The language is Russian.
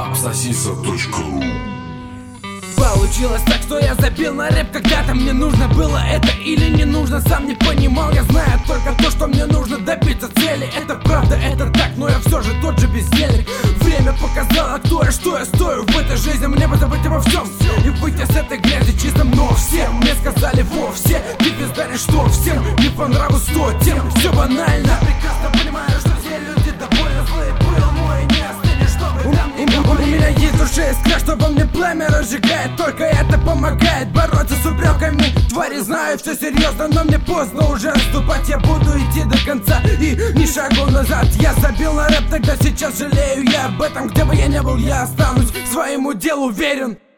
Апсосиса.ру. Получилось так, что я забил на рэп. Когда-то мне нужно было это или не нужно, сам не понимал. Я знаю только то, что мне нужно добиться цели. Это правда, это так, но я все же тот же бездельник. Время показало, кто я, что я стою в этой жизни. Мне бы забыть обо всем и выйти с этой грязи чистым. Но всем мне сказали вовсе: ты пиздаришь, что всем не по нраву 100 тем. Все банально. Прекрасно понимаю, что все люди довольно злые. Был мой не остынешь, чтобы там не было. У меня есть в душе искра, что во мне пламя разжигает. Только это помогает бороться с упреками. Твари знают все серьезно, но мне поздно уже отступать. Я буду идти до конца и ни шагу назад. Я забил на рэп, тогда сейчас жалею я об этом. Где бы я ни был, я останусь своему делу верен.